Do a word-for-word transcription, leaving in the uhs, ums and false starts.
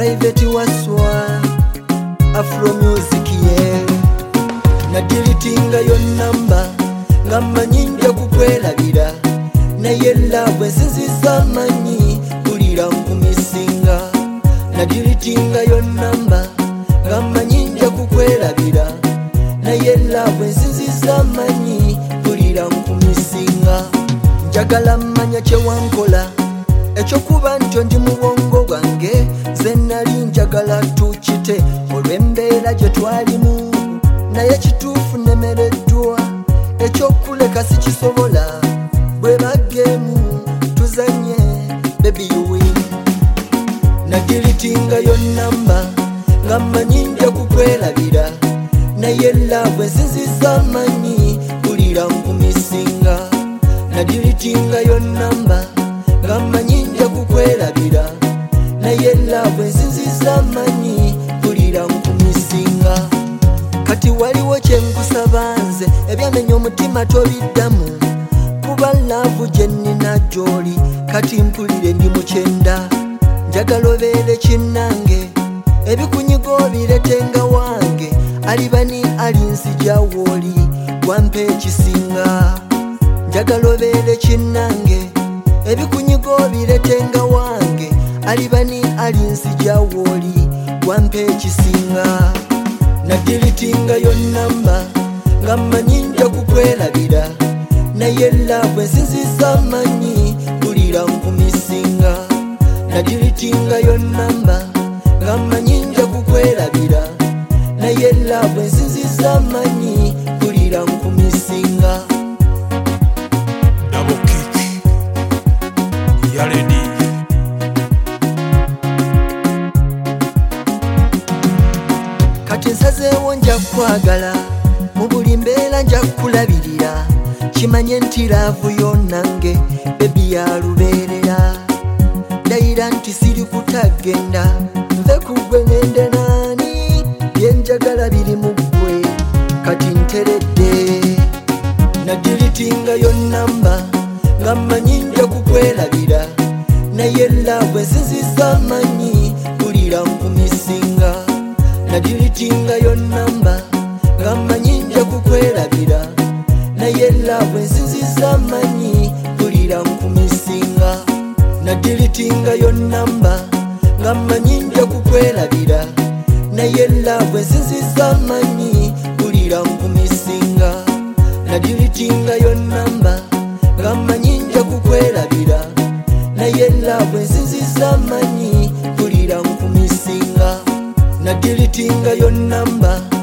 Private waswa Afro music ye Nadilitinga yo namba Ngamba nyinja kukwelabira Naye love sinziza manyi kulira nkumisinga Nadilitinga yo namba Ngamba nyinja kukwelabira Naye love sinziza manyi kulira nkumisinga Njagala manya kye wankola ekyokuba ntyo ndi muwongo gwange ze nali njagala tukite olw'embeera gye twalimu naye kituufu nemereddwa ekyokuleka sikisobola bwe bagemu tuzanye baby you win nadilitinga yo namba nga mmanyi nja kukwelabira naye love sinziza manyi kulira nkumisinga nadilitinga yo namba nga mmanyi nja kukwelabira naye love sinziza manyi kulira nkumisinga kati waliwo kye nkusaba nze ebyamenya omutima tobiddamu kuba love gye nnina gy'oli kati mpulire ndi mukyenda njagala obeere kinnange ebikunyiga obiretenga wange alibani alinsija wooli wampa ekisinga njagala obeere kinnange ebikunyiga obiretenga wange alibani alinsija wooli wampa ekisinga nadilitinga yo namba nga mmanyi nja kukwelabira naye love sinziza manyi kulira nkumisinga nadilitinga yo namba nga mmanyi nja kukwelabira naye love sinziza manyi kulira nkumisinga Double kick Yaledi kati nsazeewo nja kwagala mu buli mbeera nja kulabirira kimanye nti laavu yonnange bebi yalubeerera ndayira nti siri kutagenda nve kugwe ngende naani byenjagala biri mu ggwe kati nteredde nadilitinga yo namba nga mmanyi nja kukwelabira naye love sinziza manyi kulira nkumisinga nadilitinga yo namba nga mmanyi nja kukwelabira naye love sinziza manyi kulira nkumisinga nadilitinga yo namba nga mmanyi nja kukwelabira naye love sinziza manyi kulira nkumisinga nadilitinga yo namba nga mmanyi nja kukwelabira naye love sinziza manyi kulira nkumisinga nadilitinga yo namba